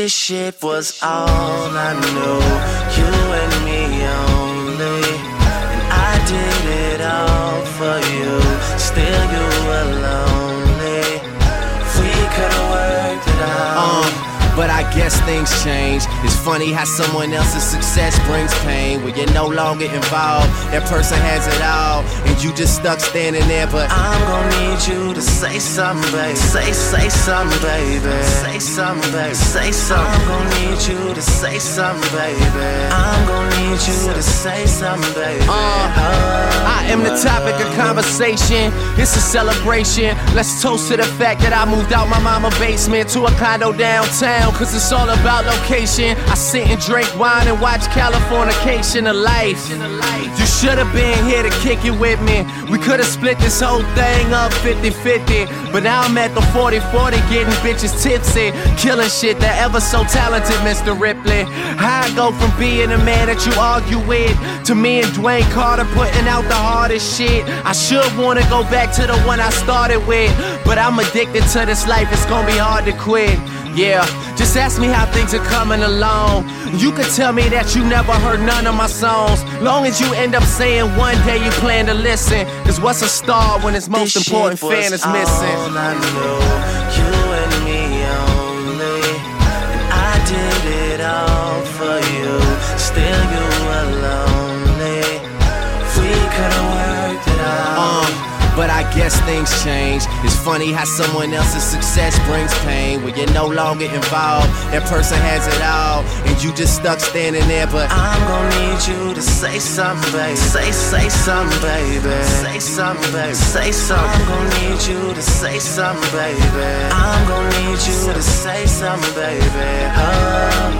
this shit was all I knew. You and me only, and I did it all for you. Still you were lonely. We could've worked it out. But I guess things change. It's funny how someone else's success brings pain. When you're no longer involved, that person has it all, and you just stuck standing there. But I'm gon' need you to say something, baby. Say something, baby. Say something, baby. Say something. I'm gon' need you to say something, baby. I'm gon' need you to say something, baby. I am the topic of conversation. It's a celebration. Let's toast to the fact that I moved out my mama's basement to a condo downtown. Cause it's all about location. I sit and drink wine and watch Californication of life. You should've been here to kick it with me. We could've split this whole thing up 50-50. But now I'm at the 40-40 getting bitches tipsy, killing shit, that ever so talented Mr. Ripley. How I go from being a man that you argue with to me and Dwayne Carter putting out the hardest shit. I should wanna go back to the one I started with, but I'm addicted to this life, it's gonna be hard to quit. Yeah, just ask me how things are coming along. You can tell me that you never heard none of my songs, long as you end up saying one day you plan to listen. Cause what's a star when its most important fan is missing? All I knew, you and me only, and I did it all for you. Still you were lonely. We could've worked it out. But I guess things change. It's funny how someone else's success brings pain. When you're no longer involved, that person has it all, and you just stuck standing there. But I'm gon' need you to say something, baby. Say something, baby. Say something, baby. Say something. I'm gon' need you to say something, baby. I'm gon' need you to say something, baby.